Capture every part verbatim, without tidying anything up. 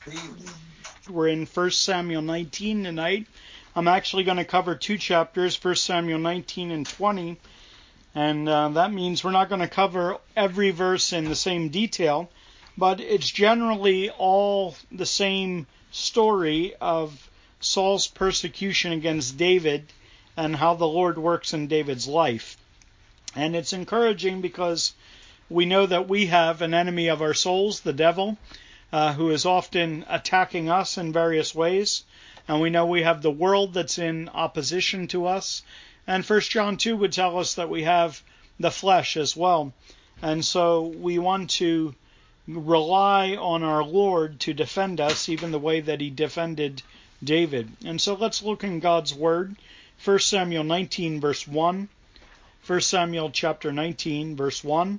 We're in First Samuel nineteen tonight. I'm actually going to cover two chapters, First Samuel nineteen and twenty, and uh, that means we're not going to cover every verse in the same detail, but it's generally all the same story of Saul's persecution against David and how the Lord works in David's life. And it's encouraging because we know that we have an enemy of our souls, the devil, uh, who is often attacking us in various ways. And we know we have the world that's in opposition to us. And First John two would tell us that we have the flesh as well. And so we want to rely on our Lord to defend us, even the way that he defended David. And so let's look in God's Word. First Samuel nineteen, verse one. First Samuel chapter nineteen, verse one.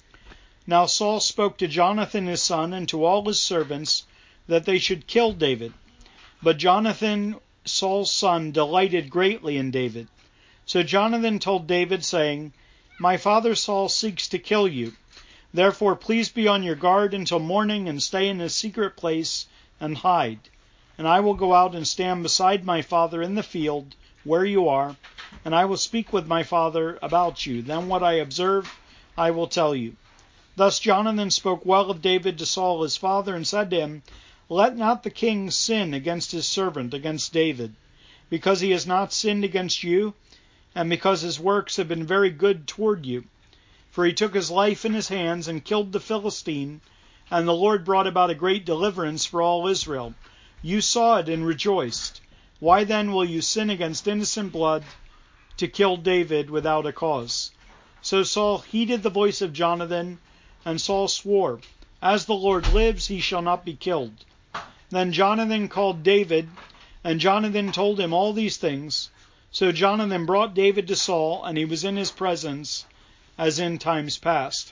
Now Saul spoke to Jonathan his son and to all his servants that they should kill David. But Jonathan, Saul's son, delighted greatly in David. So Jonathan told David, saying, My father Saul seeks to kill you. Therefore please be on your guard until morning and stay in a secret place and hide. And I will go out and stand beside my father in the field where you are, and I will speak with my father about you. Then what I observe I will tell you. Thus Jonathan spoke well of David to Saul his father, and said to him, Let not the king sin against his servant, against David, because he has not sinned against you, and because his works have been very good toward you. For he took his life in his hands and killed the Philistine, and the Lord brought about a great deliverance for all Israel. You saw it and rejoiced. Why then will you sin against innocent blood to kill David without a cause? So Saul heeded the voice of Jonathan, and Saul swore, As the Lord lives, he shall not be killed. Then Jonathan called David, and Jonathan told him all these things. So Jonathan brought David to Saul, and he was in his presence, as in times past.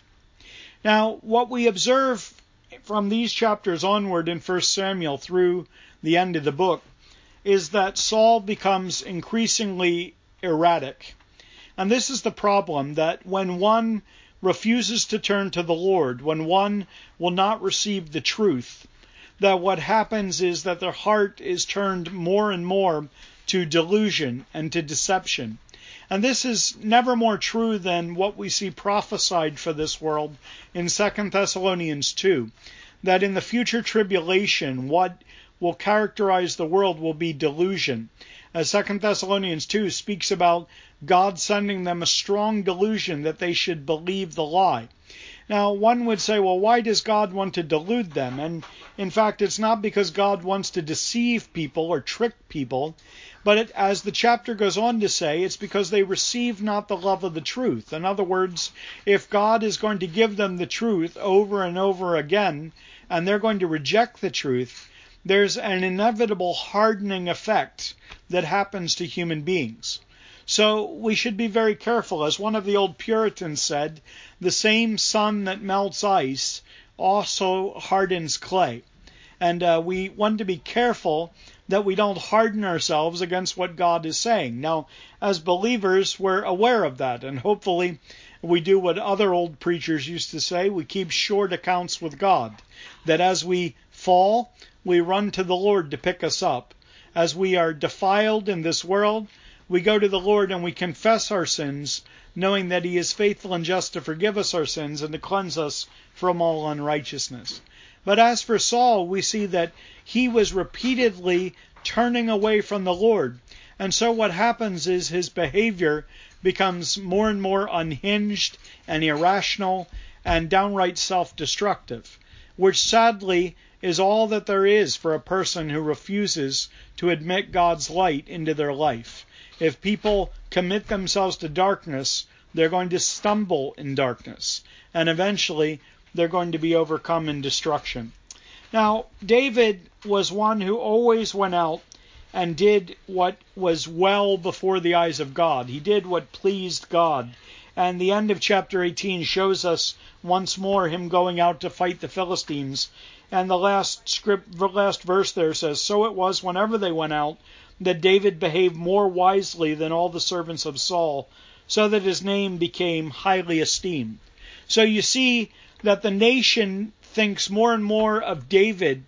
Now, what we observe from these chapters onward in First Samuel through the end of the book is that Saul becomes increasingly erratic. And this is the problem, that when one refuses to turn to the Lord, when one will not receive the truth, that what happens is that their heart is turned more and more to delusion and to deception. And this is never more true than what we see prophesied for this world in Second Thessalonians two, that in the future tribulation, what will characterize the world will be delusion. As Second Thessalonians two speaks about God sending them a strong delusion that they should believe the lie. Now, one would say, well, why does God want to delude them? And in fact, it's not because God wants to deceive people or trick people, but it, as the chapter goes on to say, it's because they receive not the love of the truth. In other words, if God is going to give them the truth over and over again, and they're going to reject the truth, there's an inevitable hardening effect that happens to human beings. So we should be very careful. As one of the old Puritans said, the same sun that melts ice also hardens clay. And uh, we want to be careful that we don't harden ourselves against what God is saying. Now, as believers, we're aware of that, and hopefully we do what other old preachers used to say, we keep short accounts with God. That as we fall, we run to the Lord to pick us up. As we are defiled in this world, we go to the Lord and we confess our sins, knowing that he is faithful and just to forgive us our sins and to cleanse us from all unrighteousness. But as for Saul, we see that he was repeatedly turning away from the Lord. And so what happens is his behavior becomes more and more unhinged and irrational and downright self-destructive, which sadly is all that there is for a person who refuses to admit God's light into their life. If people commit themselves to darkness, they're going to stumble in darkness, and eventually they're going to be overcome in destruction. Now, David was one who always went out and did what was well before the eyes of God. He did what pleased God. And the end of chapter eighteen shows us once more him going out to fight the Philistines. And the last script, the last verse there says, So it was whenever they went out that David behaved more wisely than all the servants of Saul, so that his name became highly esteemed. So you see that the nation thinks more and more of David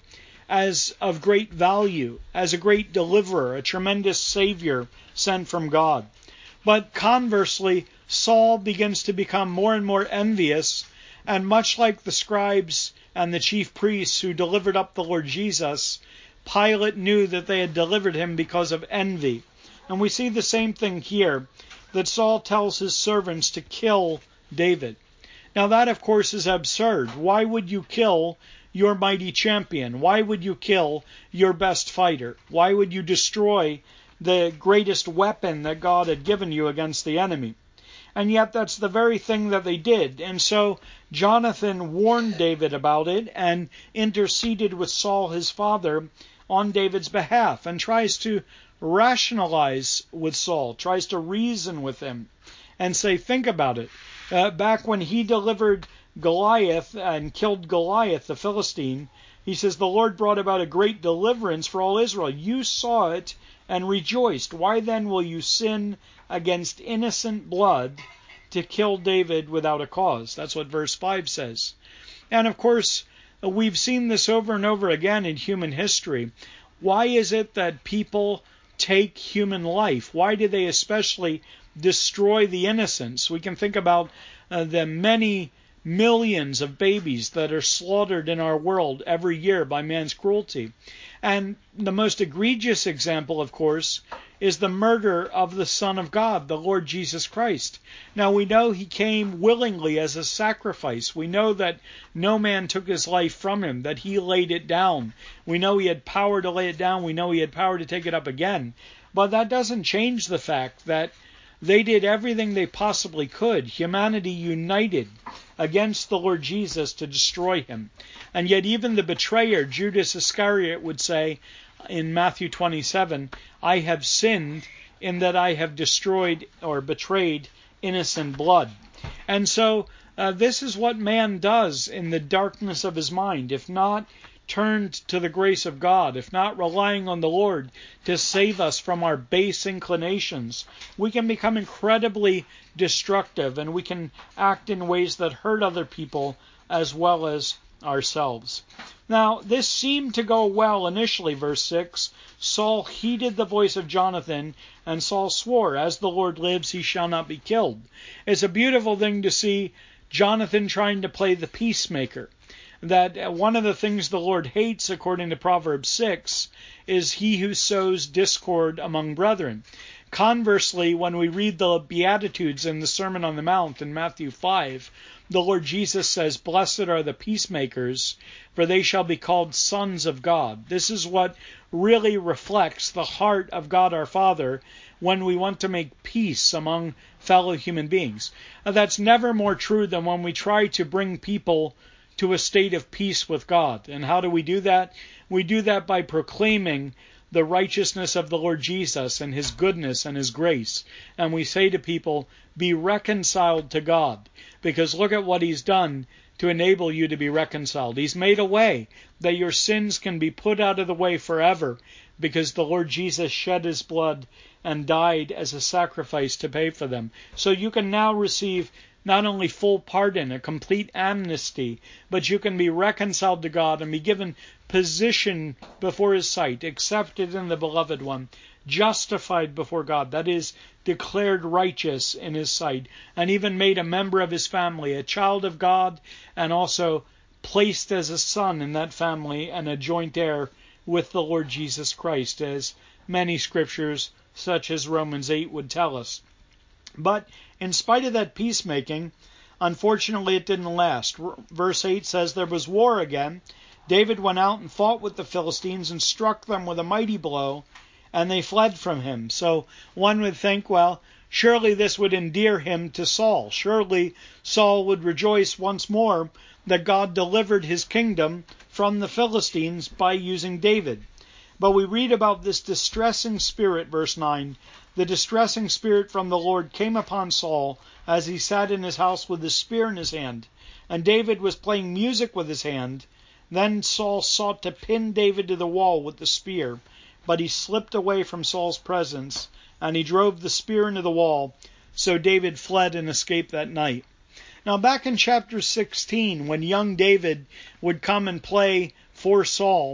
as of great value, as a great deliverer, a tremendous Savior sent from God. But conversely, Saul begins to become more and more envious, and much like the scribes and the chief priests who delivered up the Lord Jesus, Pilate knew that they had delivered him because of envy. And we see the same thing here, that Saul tells his servants to kill David. Now that, of course, is absurd. Why would you kill your mighty champion? Why would you kill your best fighter? Why would you destroy the greatest weapon that God had given you against the enemy? And yet that's the very thing that they did. And so Jonathan warned David about it and interceded with Saul, his father, on David's behalf, and tries to rationalize with Saul, tries to reason with him and say, think about it. Uh, back when he delivered Goliath and killed Goliath, the Philistine, he says, the Lord brought about a great deliverance for all Israel. You saw it and rejoiced. Why then will you sin against innocent blood to kill David without a cause? That's what verse five says. And of course, we've seen this over and over again in human history. Why is it that people take human life? Why do they especially destroy the innocents? We can think about uh, the many millions of babies that are slaughtered in our world every year by man's cruelty. And the most egregious example, of course, is the murder of the Son of God, the Lord Jesus Christ. Now we know he came willingly as a sacrifice. We know that no man took his life from him, that he laid it down. We know he had power to lay it down. We know he had power to take it up again. But that doesn't change the fact that they did everything they possibly could. Humanity united against the Lord Jesus to destroy him. And yet even the betrayer, Judas Iscariot, would say in Matthew twenty-seven, I have sinned in that I have destroyed or betrayed innocent blood. And so uh, this is what man does in the darkness of his mind. If not turned to the grace of God, if not relying on the Lord to save us from our base inclinations, we can become incredibly destructive, and we can act in ways that hurt other people as well as ourselves. Now, this seemed to go well initially, verse six. Saul heeded the voice of Jonathan, and Saul swore, as the Lord lives, he shall not be killed. It's a beautiful thing to see Jonathan trying to play the peacemaker. That one of the things the Lord hates, according to Proverbs six, is he who sows discord among brethren. Conversely, when we read the Beatitudes in the Sermon on the Mount in Matthew five, the Lord Jesus says, blessed are the peacemakers, for they shall be called sons of God. This is what really reflects the heart of God our Father when we want to make peace among fellow human beings. That's never more true than when we try to bring people to a state of peace with God. And how do we do that? We do that by proclaiming the righteousness of the Lord Jesus and his goodness and his grace. And we say to people, be reconciled to God, because look at what he's done to enable you to be reconciled. He's made a way that your sins can be put out of the way forever, because the Lord Jesus shed his blood and died as a sacrifice to pay for them. So you can now receive not only full pardon, a complete amnesty, but you can be reconciled to God and be given position before his sight, accepted in the beloved one, justified before God, that is, declared righteous in his sight, and even made a member of his family, a child of God, and also placed as a son in that family and a joint heir with the Lord Jesus Christ, as many scriptures such as Romans eight would tell us. But in spite of that peacemaking, unfortunately it didn't last. Verse eight says, there was war again. David went out and fought with the Philistines and struck them with a mighty blow, and they fled from him. So one would think, well, surely this would endear him to Saul. Surely Saul would rejoice once more that God delivered his kingdom from the Philistines by using David. But we read about this distressing spirit, verse nine. The distressing spirit from the Lord came upon Saul as he sat in his house with his spear in his hand. And David was playing music with his hand. Then Saul sought to pin David to the wall with the spear, but he slipped away from Saul's presence, and he drove the spear into the wall. So David fled and escaped that night. Now back in chapter sixteen, when young David would come and play for Saul,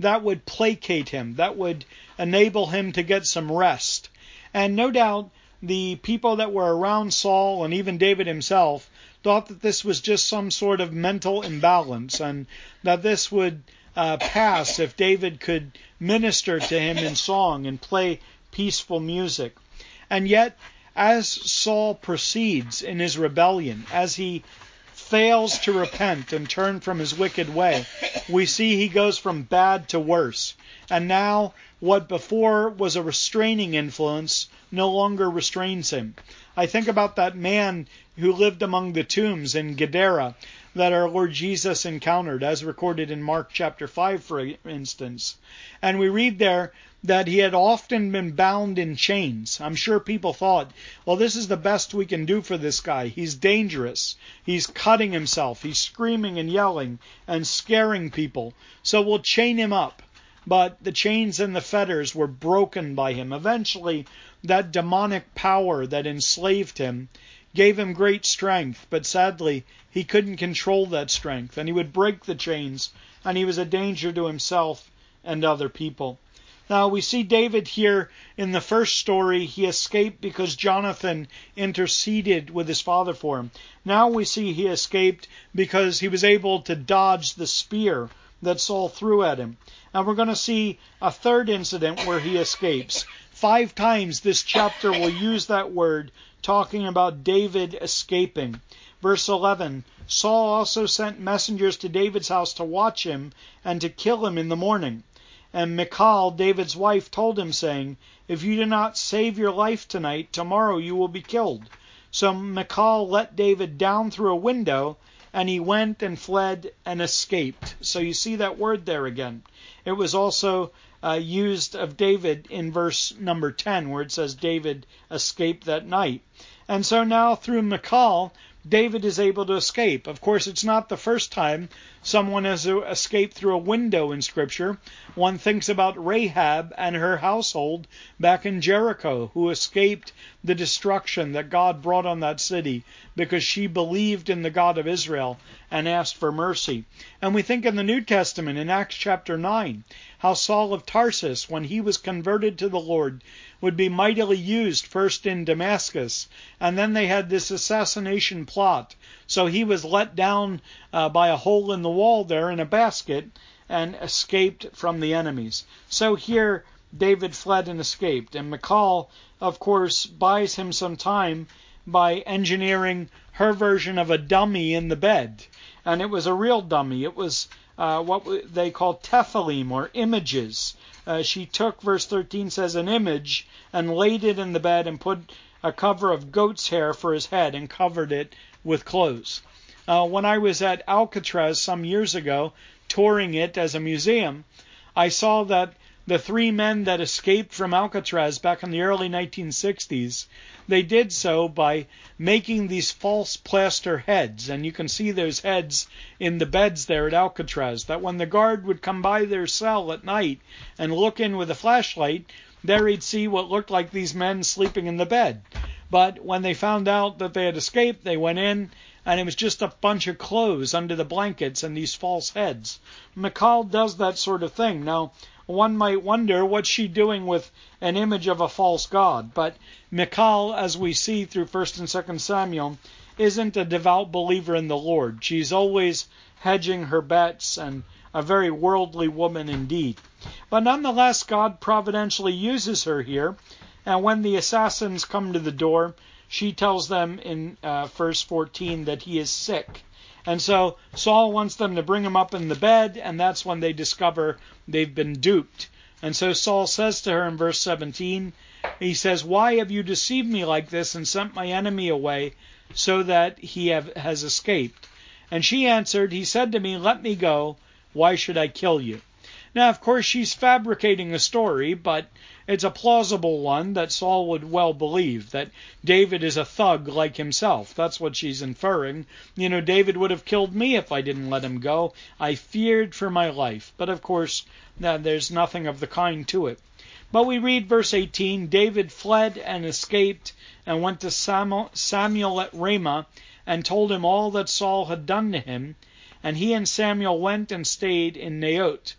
that would placate him, that would enable him to get some rest. And no doubt the people that were around Saul and even David himself thought that this was just some sort of mental imbalance, and that this would uh, pass if David could minister to him in song and play peaceful music. And yet, as Saul proceeds in his rebellion, as he fails to repent and turn from his wicked way, we see he goes from bad to worse. And now, what before was a restraining influence no longer restrains him. I think about that man who lived among the tombs in Gadara that our Lord Jesus encountered, as recorded in Mark chapter five, for instance. And we read there that he had often been bound in chains. I'm sure people thought, well, this is the best we can do for this guy. He's dangerous. He's cutting himself. He's screaming and yelling and scaring people. So we'll chain him up. But the chains and the fetters were broken by him. Eventually, that demonic power that enslaved him gave him great strength, but sadly, he couldn't control that strength, and he would break the chains, and he was a danger to himself and other people. Now, we see David here in the first story. He escaped because Jonathan interceded with his father for him. Now we see he escaped because he was able to dodge the spear that Saul threw at him. And we're going to see a third incident where he escapes. Five times this chapter will use that word, talking about David escaping. Verse eleven, Saul also sent messengers to David's house to watch him and to kill him in the morning. And Michal, David's wife, told him, saying, if you do not save your life tonight, tomorrow you will be killed. So Michal let David down through a window, and he went and fled and escaped. So you see that word there again. It was also uh, used of David in verse number ten, where it says David escaped that night. And so now through Michal, David is able to escape. Of course, it's not the first time someone has escaped through a window in Scripture. One thinks about Rahab and her household back in Jericho, who escaped the destruction that God brought on that city because she believed in the God of Israel and asked for mercy. And we think in the New Testament, in Acts chapter nine, how Saul of Tarsus, when he was converted to the Lord, would be mightily used first in Damascus, and then they had this assassination plot. So he was let down uh, by a hole in the wall there in a basket and escaped from the enemies. So here David fled and escaped. And Michal, of course, buys him some time by engineering her version of a dummy in the bed. And it was a real dummy. It was uh, what they call tephilim, or images. Uh, she took, verse thirteen says, an image and laid it in the bed and put a cover of goat's hair for his head and covered it with clothes. Uh, when I was at Alcatraz some years ago, touring it as a museum, I saw that the three men that escaped from Alcatraz back in the early nineteen sixties, they did so by making these false plaster heads. And you can see those heads in the beds there at Alcatraz, that when the guard would come by their cell at night and look in with a flashlight, there he'd see what looked like these men sleeping in the bed. But when they found out that they had escaped, they went in, and it was just a bunch of clothes under the blankets and these false heads. Michal does that sort of thing. Now, one might wonder, what's she doing with an image of a false god? But Michal, as we see through First and Second Samuel, isn't a devout believer in the Lord. She's always hedging her bets, and a very worldly woman indeed. But nonetheless, God providentially uses her here. And when the assassins come to the door, she tells them in uh, verse fourteen that he is sick. And so Saul wants them to bring him up in the bed, and that's when they discover they've been duped. And so Saul says to her in verse seventeen, he says, why have you deceived me like this and sent my enemy away so that he have, has escaped? And she answered, he said to me, let me go. Why should I kill you? Now, of course, she's fabricating a story, but it's a plausible one that Saul would well believe, that David is a thug like himself. That's what she's inferring. You know, David would have killed me if I didn't let him go. I feared for my life. But, of course, there's nothing of the kind to it. But we read verse eighteen, David fled and escaped and went to Samuel at Ramah and told him all that Saul had done to him. And he and Samuel went and stayed in Naot.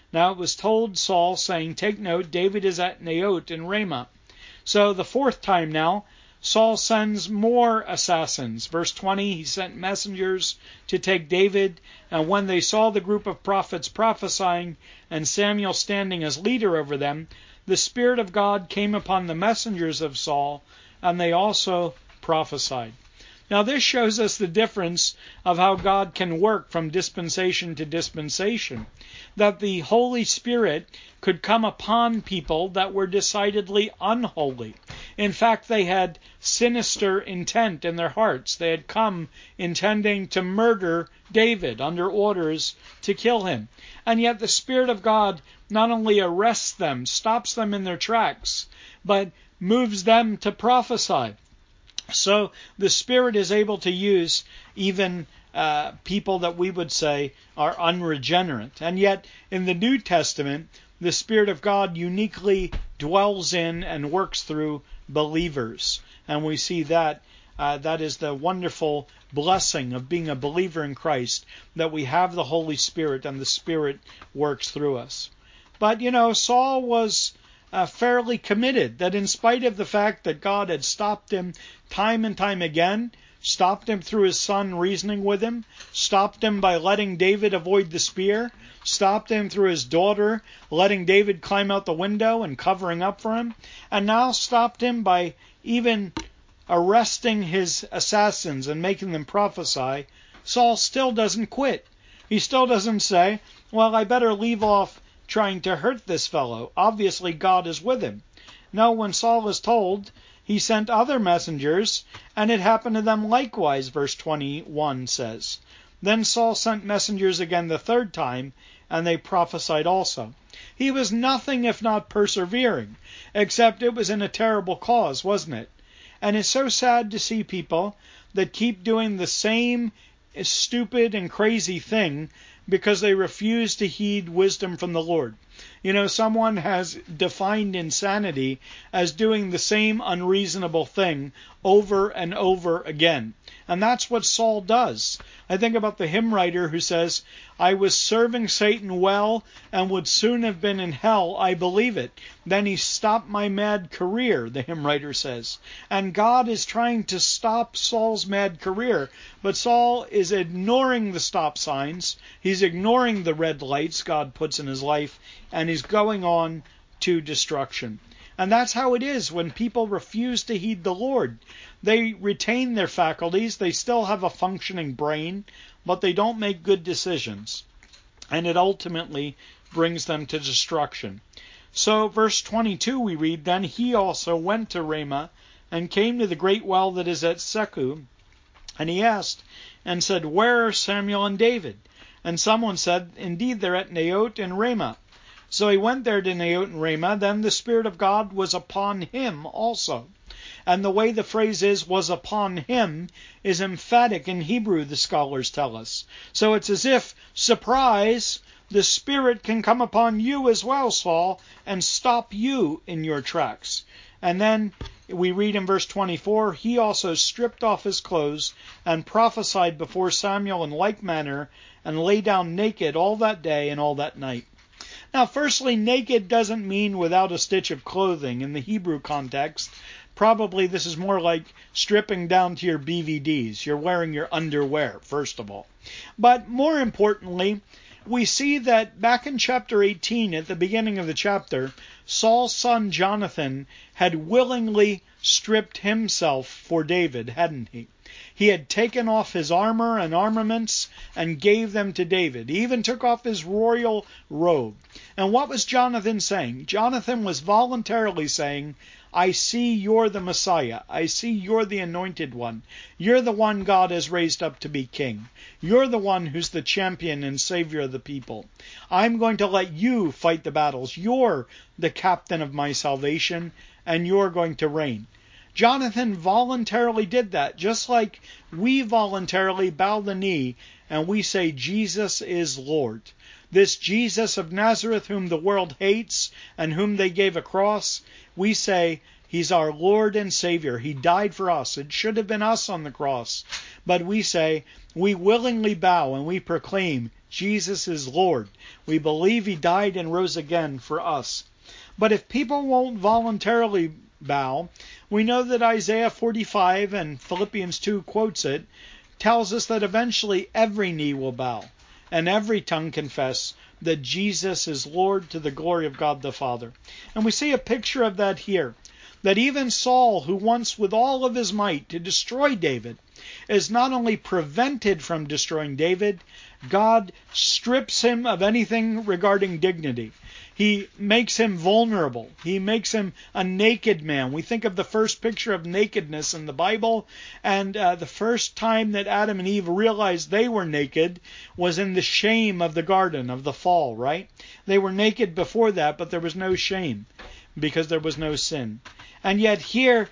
Now it was told Saul, saying, "Take note, David is at Naot in Ramah." So the fourth time now, Saul sends more assassins. Verse twenty, he sent messengers to take David, and when they saw the group of prophets prophesying and Samuel standing as leader over them, the Spirit of God came upon the messengers of Saul, and they also prophesied. Now this shows us the difference of how God can work from dispensation to dispensation. That the Holy Spirit could come upon people that were decidedly unholy. In fact, they had sinister intent in their hearts. They had come intending to murder David under orders to kill him. And yet the Spirit of God not only arrests them, stops them in their tracks, but moves them to prophesy. So the Spirit is able to use even uh, people that we would say are unregenerate. And yet in the New Testament, the Spirit of God uniquely dwells in and works through believers. And we see that uh, that is the wonderful blessing of being a believer in Christ, that we have the Holy Spirit and the Spirit works through us. But, you know, Saul was Uh, fairly committed, that in spite of the fact that God had stopped him time and time again, stopped him through his son reasoning with him, stopped him by letting David avoid the spear, stopped him through his daughter letting David climb out the window and covering up for him, and now stopped him by even arresting his assassins and making them prophesy, Saul still doesn't quit. He still doesn't say, well, I better leave off trying to hurt this fellow. Obviously God is with him. No, when Saul is told, he sent other messengers, and it happened to them likewise, verse twenty-one says. Then Saul sent messengers again the third time, and they prophesied also. He was nothing if not persevering, except it was in a terrible cause, wasn't it? And it's so sad to see people that keep doing the same stupid and crazy thing because they refuse to heed wisdom from the Lord. You know, someone has defined insanity as doing the same unreasonable thing over and over again. And that's what Saul does. I think about the hymn writer who says, I was serving Satan well and would soon have been in hell, I believe it. Then he stopped my mad career, the hymn writer says. And God is trying to stop Saul's mad career. But Saul is ignoring the stop signs. He's ignoring the red lights God puts in his life. And he's going on to destruction. And that's how it is when people refuse to heed the Lord. They retain their faculties. They still have a functioning brain, but they don't make good decisions. And it ultimately brings them to destruction. So verse twenty-two we read, Then he also went to Ramah and came to the great well that is at Secu. And he asked and said, Where are Samuel and David? And someone said, Indeed, they're at Naot in Ramah. So he went there to Naot and Ramah. Then the Spirit of God was upon him also. And the way the phrase is, was upon him, is emphatic in Hebrew, the scholars tell us. So it's as if, surprise, the Spirit can come upon you as well, Saul, and stop you in your tracks. And then we read in verse twenty-four, He also stripped off his clothes and prophesied before Samuel in like manner, and lay down naked all that day and all that night. Now, firstly, naked doesn't mean without a stitch of clothing in the Hebrew context. Probably this is more like stripping down to your B V Ds. You're wearing your underwear, first of all. But more importantly, we see that back in chapter eighteen, at the beginning of the chapter, Saul's son Jonathan had willingly stripped himself for David, hadn't he? He had taken off his armor and armaments and gave them to David. He even took off his royal robe. And what was Jonathan saying? Jonathan was voluntarily saying, I see you're the Messiah. I see you're the anointed one. You're the one God has raised up to be king. You're the one who's the champion and savior of the people. I'm going to let you fight the battles. You're the captain of my salvation, and you're going to reign. Jonathan voluntarily did that, just like we voluntarily bow the knee and we say Jesus is Lord. This Jesus of Nazareth whom the world hates and whom they gave a cross, we say He's our Lord and Savior. He died for us. It should have been us on the cross. But we say, we willingly bow and we proclaim Jesus is Lord. We believe He died and rose again for us. But if people won't voluntarily bow, we know that Isaiah forty-five and Philippians two quotes it, tells us that eventually every knee will bow and every tongue confess that Jesus is Lord to the glory of God the Father. And we see a picture of that here. That even Saul, who wants with all of his might to destroy David, is not only prevented from destroying David, God strips him of anything regarding dignity. He makes him vulnerable. He makes him a naked man. We think of the first picture of nakedness in the Bible, and uh, the first time that Adam and Eve realized they were naked was in the shame of the garden, of the fall, right? They were naked before that, but there was no shame because there was no sin. And yet here,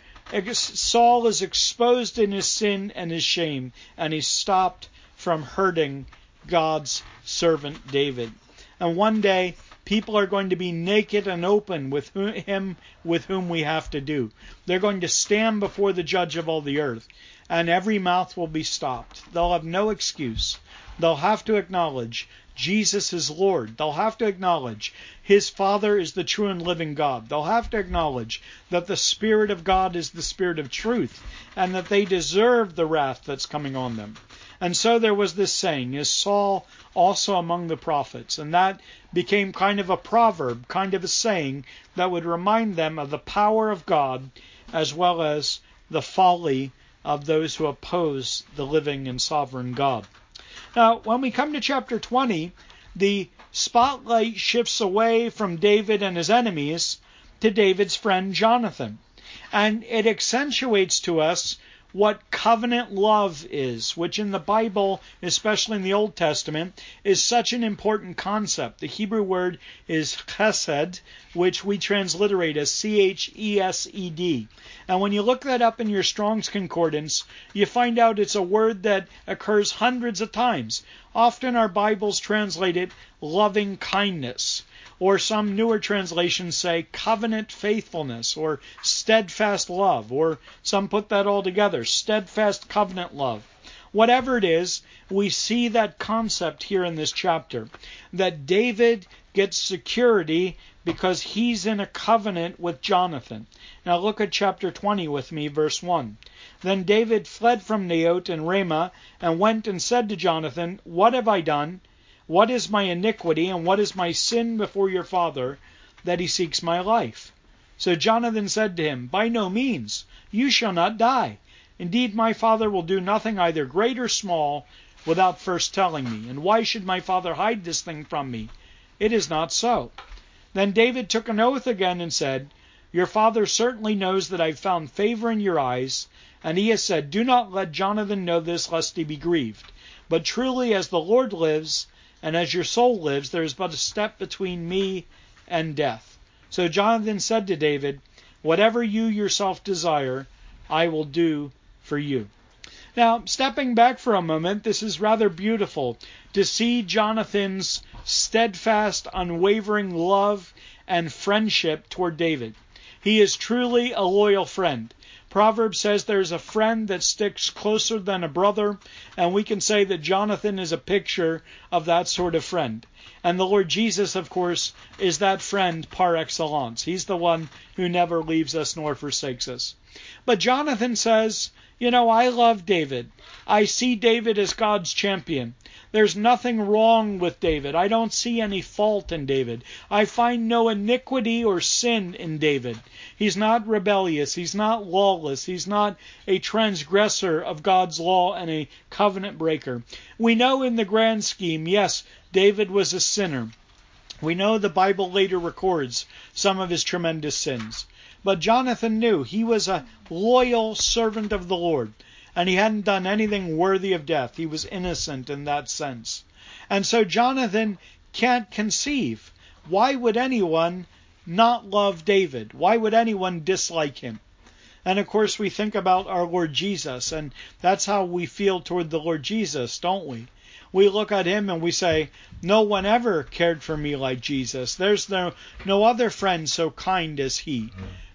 Saul is exposed in his sin and his shame, and he's stopped from hurting God's servant David. And one day, people are going to be naked and open with him with whom we have to do. They're going to stand before the judge of all the earth, and every mouth will be stopped. They'll have no excuse. They'll have to acknowledge Jesus is Lord. They'll have to acknowledge His Father is the true and living God. They'll have to acknowledge that the Spirit of God is the Spirit of truth, and that they deserve the wrath that's coming on them. And so there was this saying, is Saul also among the prophets? And that became kind of a proverb, kind of a saying that would remind them of the power of God as well as the folly of those who oppose the living and sovereign God. Now, when we come to chapter twenty, the spotlight shifts away from David and his enemies to David's friend Jonathan. And it accentuates to us what covenant love is, which in the Bible, especially in the Old Testament, is such an important concept. The Hebrew word is chesed, which we transliterate as C H E S E D. And when you look that up in your Strong's Concordance, you find out it's a word that occurs hundreds of times. Often our Bibles translate it loving kindness. Or some newer translations say covenant faithfulness or steadfast love, or some put that all together, steadfast covenant love. Whatever it is, we see that concept here in this chapter, that David gets security because he's in a covenant with Jonathan. Now look at chapter twenty with me, verse one. Then David fled from Naioth and Ramah and went and said to Jonathan, "What have I done? What is my iniquity, and what is my sin before your father, that he seeks my life?" So Jonathan said to him, "By no means, you shall not die. Indeed, my father will do nothing either great or small without first telling me. And why should my father hide this thing from me? It is not so." Then David took an oath again and said, "Your father certainly knows that I have found favor in your eyes, and he has said, 'Do not let Jonathan know this, lest he be grieved.' But truly, as the Lord lives, and as your soul lives, there is but a step between me and death." So Jonathan said to David, "Whatever you yourself desire, I will do for you." Now, stepping back for a moment, this is rather beautiful to see Jonathan's steadfast, unwavering love and friendship toward David. He is truly a loyal friend. Proverbs says there's a friend that sticks closer than a brother, and we can say that Jonathan is a picture of that sort of friend. And the Lord Jesus, of course, is that friend par excellence. He's the one who never leaves us nor forsakes us. But Jonathan says, you know, I love David. I see David as God's champion. There's nothing wrong with David. I don't see any fault in David. I find no iniquity or sin in David. He's not rebellious. He's not lawless. He's not a transgressor of God's law and a covenant breaker. We know in the grand scheme, yes, David was a sinner. We know the Bible later records some of his tremendous sins. But Jonathan knew he was a loyal servant of the Lord, and he hadn't done anything worthy of death. He was innocent in that sense. And so Jonathan can't conceive. Why would anyone not love David? Why would anyone dislike him? And of course we think about our Lord Jesus, and that's how we feel toward the Lord Jesus, don't we? We look at him and we say, no one ever cared for me like Jesus. There's no, no other friend so kind as he.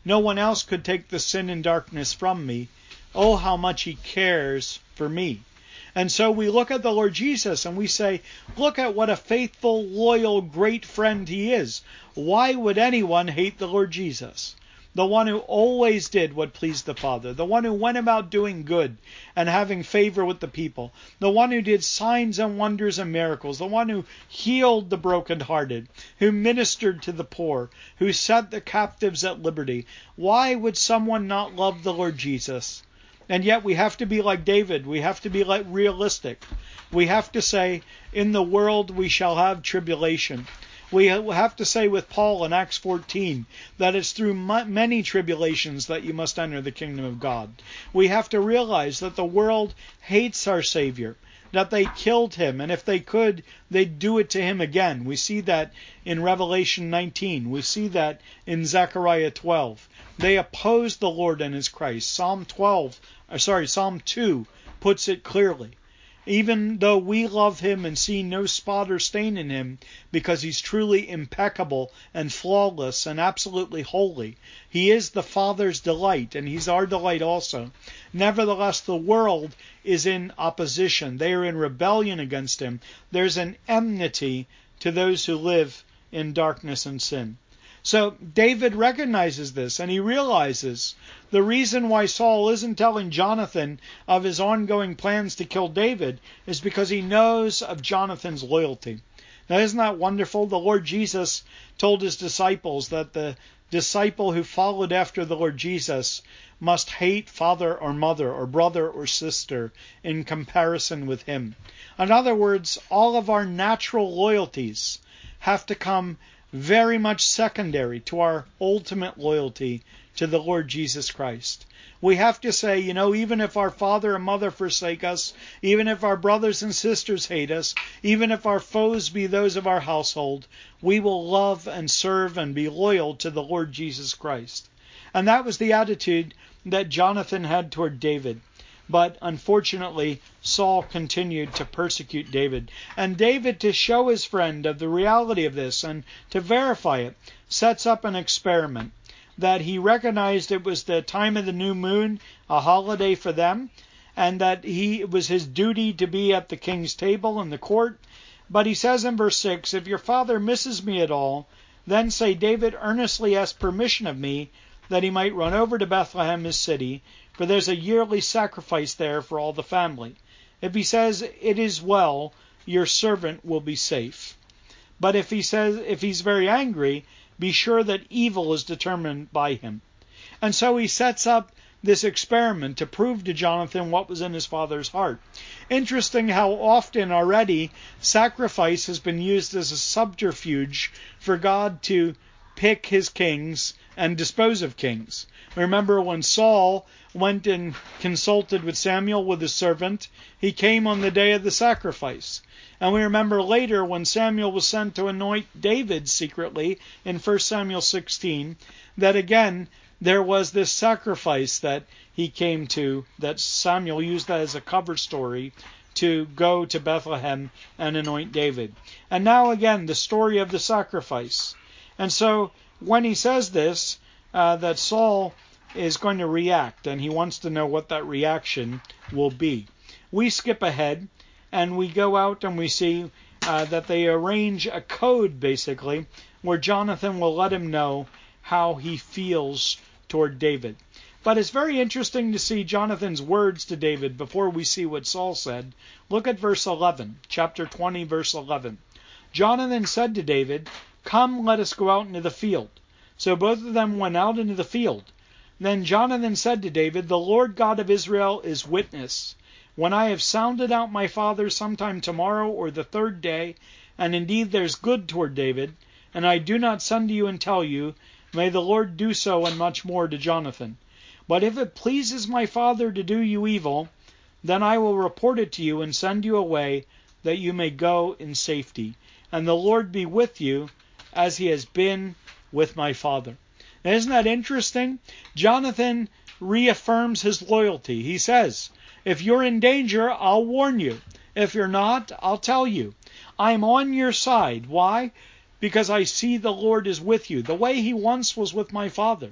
No one else could take the sin and darkness from me. Oh, how much he cares for me. And so we look at the Lord Jesus and we say, look at what a faithful, loyal, great friend he is. Why would anyone hate the Lord Jesus? The one who always did what pleased the Father, the one who went about doing good and having favor with the people, the one who did signs and wonders and miracles, the one who healed the brokenhearted, who ministered to the poor, who set the captives at liberty. Why would someone not love the Lord Jesus? And yet we have to be like David. We have to be like realistic. We have to say, in the world we shall have tribulation. We have to say with Paul in Acts fourteen that it's through many tribulations that you must enter the kingdom of God. We have to realize that the world hates our Savior, that they killed him, and if they could, they'd do it to him again. We see that in Revelation nineteen. We see that in Zechariah twelve. They opposed the Lord and his Christ. Psalm twelve, or sorry, Psalm two puts it clearly. Even though we love him and see no spot or stain in him, because he's truly impeccable and flawless and absolutely holy, he is the Father's delight, and he's our delight also. Nevertheless, the world is in opposition. They are in rebellion against him. There's an enmity to those who live in darkness and sin. So David recognizes this, and he realizes the reason why Saul isn't telling Jonathan of his ongoing plans to kill David is because he knows of Jonathan's loyalty. Now, isn't that wonderful? The Lord Jesus told his disciples that the disciple who followed after the Lord Jesus must hate father or mother or brother or sister in comparison with him. In other words, all of our natural loyalties have to come very much secondary to our ultimate loyalty to the Lord Jesus Christ. We have to say, you know, even if our father and mother forsake us, even if our brothers and sisters hate us, even if our foes be those of our household, we will love and serve and be loyal to the Lord Jesus Christ. And that was the attitude that Jonathan had toward David. But unfortunately, Saul continued to persecute David. And David, to show his friend of the reality of this and to verify it, sets up an experiment. That he recognized it was the time of the new moon, a holiday for them, and that he it was his duty to be at the king's table in the court. But he says in verse six, if your father misses me at all, then say, David earnestly asked permission of me that he might run over to Bethlehem, his city, for there's a yearly sacrifice there for all the family. If he says, it is well, your servant will be safe. But if he says, if he's very angry, be sure that evil is determined by him. And so he sets up this experiment to prove to Jonathan what was in his father's heart. Interesting how often already sacrifice has been used as a subterfuge for God to pick his kings and dispose of kings. Remember when Saul went and consulted with Samuel with his servant, he came on the day of the sacrifice. And we remember later when Samuel was sent to anoint David secretly in First Samuel sixteen, that again there was this sacrifice that he came to, that Samuel used that as a cover story to go to Bethlehem and anoint David. And now again the story of the sacrifice. And so when he says this, uh, that Saul is going to react, and he wants to know what that reaction will be. We skip ahead, and we go out and we see uh, that they arrange a code, basically, where Jonathan will let him know how he feels toward David. But it's very interesting to see Jonathan's words to David before we see what Saul said. Look at verse eleven, chapter twenty, verse eleven. Jonathan said to David, come, let us go out into the field. So both of them went out into the field. Then Jonathan said to David, the Lord God of Israel is witness. When I have sounded out my father sometime tomorrow or the third day, and indeed there's good toward David, and I do not send to you and tell you, may the Lord do so and much more to Jonathan. But if it pleases my father to do you evil, then I will report it to you and send you away, that you may go in safety. And the Lord be with you, as he has been with my father. Now, isn't that interesting? Jonathan reaffirms his loyalty. He says, if you're in danger, I'll warn you. If you're not, I'll tell you. I'm on your side. Why? Because I see the Lord is with you, the way he once was with my father.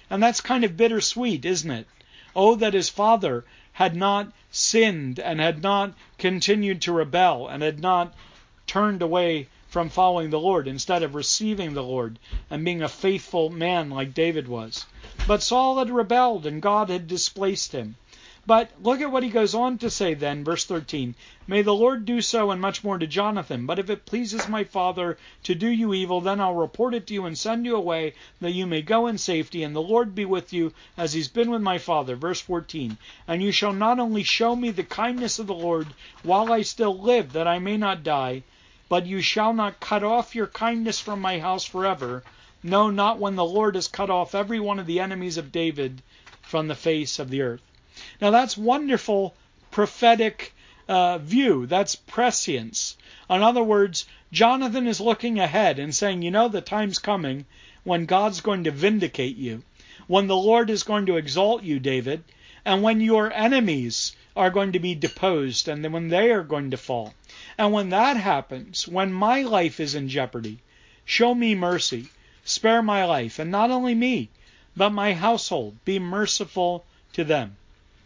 And that's kind of bittersweet, isn't it? Oh, that his father had not sinned and had not continued to rebel and had not turned away from following the Lord instead of receiving the Lord and being a faithful man like David was. But Saul had rebelled and God had displaced him. But look at what he goes on to say then, verse thirteen. May the Lord do so and much more to Jonathan. But if it pleases my father to do you evil, then I'll report it to you and send you away, that you may go in safety, and the Lord be with you as he's been with my father. Verse fourteen. And you shall not only show me the kindness of the Lord while I still live, that I may not die, but you shall not cut off your kindness from my house forever. No, not when the Lord has cut off every one of the enemies of David from the face of the earth. Now that's wonderful prophetic uh, view. That's prescience. In other words, Jonathan is looking ahead and saying, you know, the time's coming when God's going to vindicate you, when the Lord is going to exalt you, David, and when your enemies are going to be deposed and then when they are going to fall. And when that happens, when my life is in jeopardy, show me mercy, spare my life, and not only me, but my household. Be merciful to them.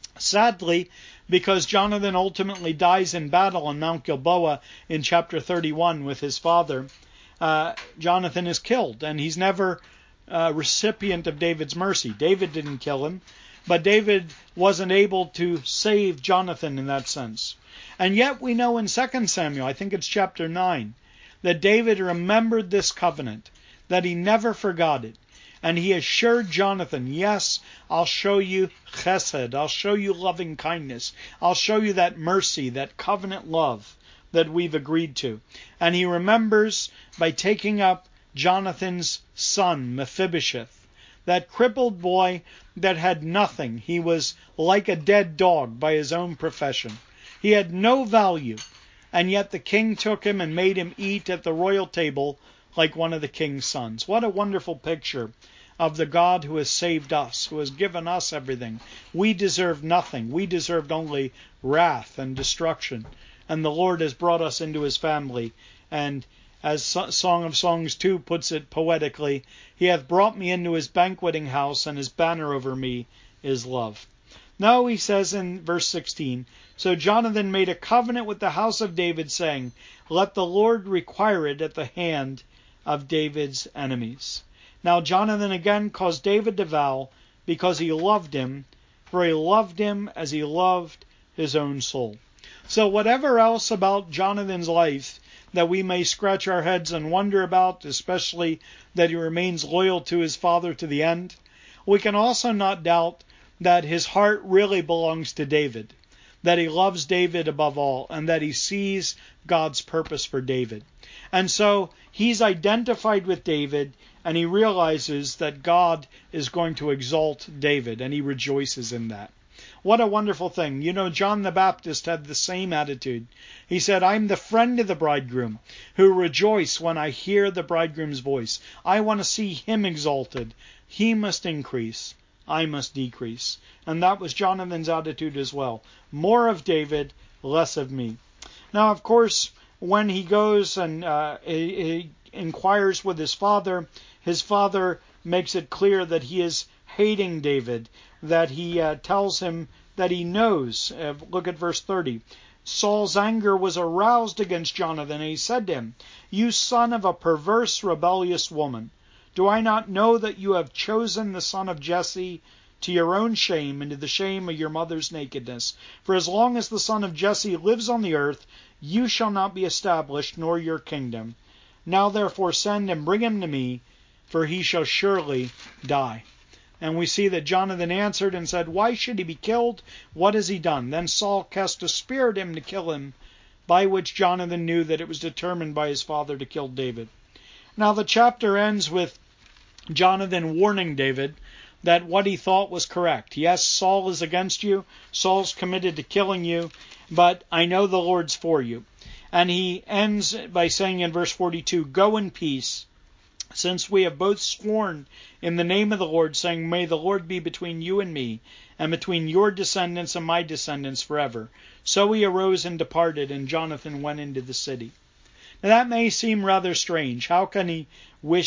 Sadly, because Jonathan ultimately dies in battle on Mount Gilboa in chapter thirty-one with his father, uh, Jonathan is killed, and he's never a recipient of David's mercy. David didn't kill him, but David wasn't able to save Jonathan in that sense. And yet we know in Second Samuel, I think it's chapter nine, that David remembered this covenant, that he never forgot it. And he assured Jonathan, yes, I'll show you chesed, I'll show you loving kindness, I'll show you that mercy, that covenant love that we've agreed to. And he remembers by taking up Jonathan's son, Mephibosheth, that crippled boy that had nothing. He was like a dead dog by his own profession. He had no value, and yet the king took him and made him eat at the royal table like one of the king's sons. What a wonderful picture of the God who has saved us, who has given us everything. We deserved nothing. We deserved only wrath and destruction. And the Lord has brought us into his family. And as Song of Songs two puts it poetically, he hath brought me into his banqueting house, and his banner over me is love. Now he says in verse sixteen, so Jonathan made a covenant with the house of David, saying, let the Lord require it at the hand of David's enemies. Now Jonathan again caused David to vow, because he loved him, for he loved him as he loved his own soul. So whatever else about Jonathan's life that we may scratch our heads and wonder about, especially that he remains loyal to his father to the end, we can also not doubt that his heart really belongs to David, that he loves David above all, and that he sees God's purpose for David. And so he's identified with David, and he realizes that God is going to exalt David, and he rejoices in that. What a wonderful thing. You know, John the Baptist had the same attitude. He said, I'm the friend of the bridegroom, who rejoice when I hear the bridegroom's voice. I want to see him exalted. He must increase. I must decrease. And that was Jonathan's attitude as well. More of David, less of me. Now, of course, when he goes and uh, he, he inquires with his father, his father makes it clear that he is hating David, that he uh, tells him that he knows. Uh, look at verse thirty. Saul's anger was aroused against Jonathan, and he said to him, you son of a perverse, rebellious woman, do I not know that you have chosen the son of Jesse to your own shame and to the shame of your mother's nakedness? For as long as the son of Jesse lives on the earth, you shall not be established, nor your kingdom. Now therefore send and bring him to me, for he shall surely die. And we see that Jonathan answered and said, why should he be killed? What has he done? Then Saul cast a spear at him to kill him, by which Jonathan knew that it was determined by his father to kill David. Now the chapter ends with Jonathan warning David that what he thought was correct. Yes, Saul is against you. Saul's committed to killing you, but I know the Lord's for you. And he ends by saying in verse forty-two, go in peace, since we have both sworn in the name of the Lord, saying, may the Lord be between you and me, and between your descendants and my descendants forever. So he arose and departed, and Jonathan went into the city. Now that may seem rather strange. How can he wish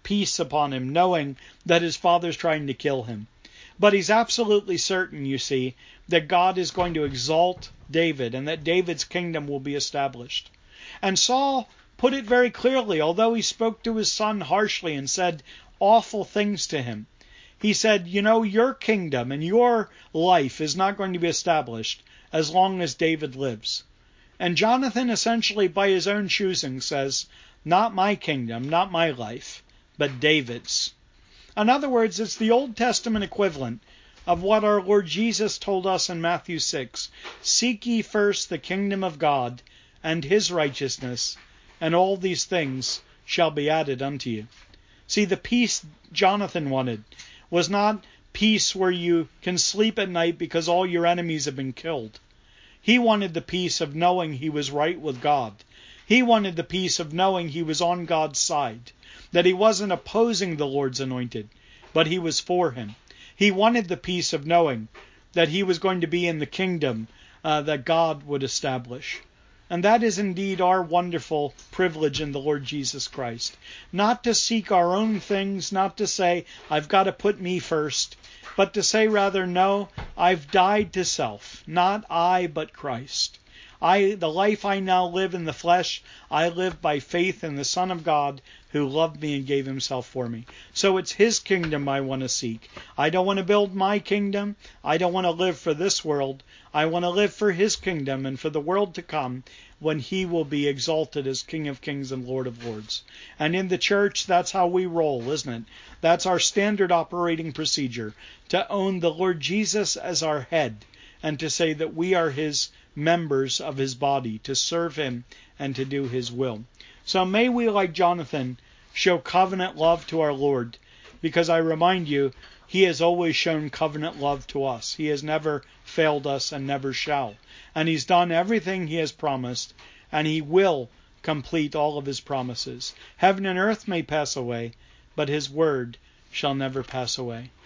peace upon him, knowing that his father's trying to kill him. But he's absolutely certain, you see, that God is going to exalt David and that David's kingdom will be established. And Saul put it very clearly, although he spoke to his son harshly and said awful things to him. He said, you know, your kingdom and your life is not going to be established as long as David lives. And Jonathan essentially by his own choosing says, not my kingdom, not my life, but David's. In other words, it's the Old Testament equivalent of what our Lord Jesus told us in Matthew six. Seek ye first the kingdom of God and his righteousness, and all these things shall be added unto you. See, the peace Jonathan wanted was not peace where you can sleep at night because all your enemies have been killed. He wanted the peace of knowing he was right with God. He wanted the peace of knowing he was on God's side, that he wasn't opposing the Lord's anointed, but he was for him. He wanted the peace of knowing that he was going to be in the kingdom uh, that God would establish. And that is indeed our wonderful privilege in the Lord Jesus Christ. Not to seek our own things, not to say, I've got to put me first, but to say rather, no, I've died to self. Not I, but Christ. I, the life I now live in the flesh, I live by faith in the Son of God who loved me and gave himself for me. So it's his kingdom I want to seek. I don't want to build my kingdom. I don't want to live for this world. I want to live for his kingdom and for the world to come when he will be exalted as King of Kings and Lord of Lords. And in the church, that's how we roll, isn't it? That's our standard operating procedure, to own the Lord Jesus as our head and to say that we are his members of his body, to serve him and to do his will. So may we, like Jonathan, show covenant love to our Lord, because I remind you, he has always shown covenant love to us. He has never failed us and never shall. And he's done everything he has promised, and he will complete all of his promises. Heaven and earth may pass away, but his word shall never pass away.